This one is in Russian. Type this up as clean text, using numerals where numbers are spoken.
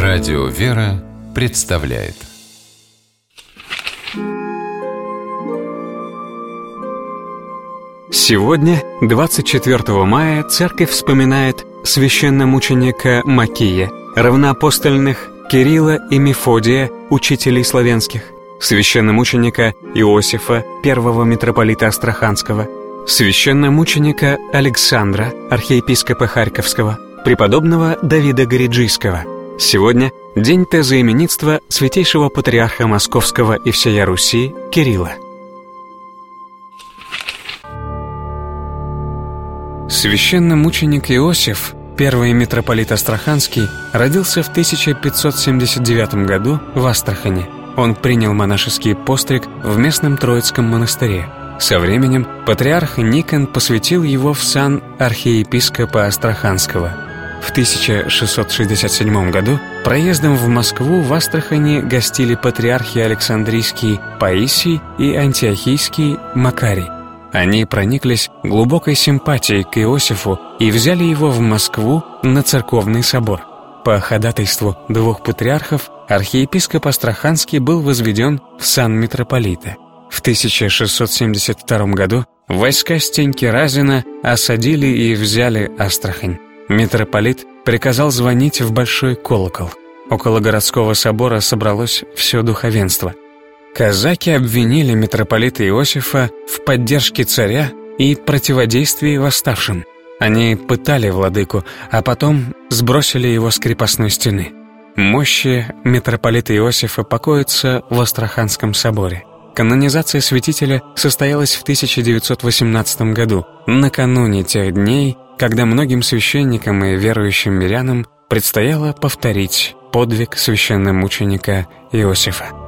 Радио «Вера» представляет. Сегодня, 24 мая, Церковь вспоминает священномученика Макия, равноапостольных Кирилла и Мефодия, учителей славянских, священномученика Иосифа, первого митрополита Астраханского, священномученика Александра, архиепископа Харьковского, преподобного Давида Гориджийского. Сегодня день тезоименитства святейшего патриарха Московского и всея Руси Кирилла. Священномученик Иосиф, первый митрополит Астраханский, родился в 1579 году в Астрахани. Он принял монашеский постриг в местном Троицком монастыре. Со временем патриарх Никон посвятил его в сан архиепископа Астраханского. В 1667 году проездом в Москву в Астрахани гостили патриархи Александрийский Паисий и Антиохийский Макарий. Они прониклись глубокой симпатией к Иосифу и взяли его в Москву на церковный собор. По ходатайству двух патриархов архиепископ Астраханский был возведен в сан митрополита. В 1672 году войска Стеньки Разина осадили и взяли Астрахань. Митрополит приказал звонить в большой колокол. Около городского собора собралось все духовенство. Казаки обвинили митрополита Иосифа в поддержке царя и противодействии восставшим. Они пытали владыку, а потом сбросили его с крепостной стены. Мощи митрополита Иосифа покоятся в Астраханском соборе. Канонизация святителя состоялась в 1918 году, накануне тех дней, когда многим священникам и верующим мирянам предстояло повторить подвиг священномученика Иосифа.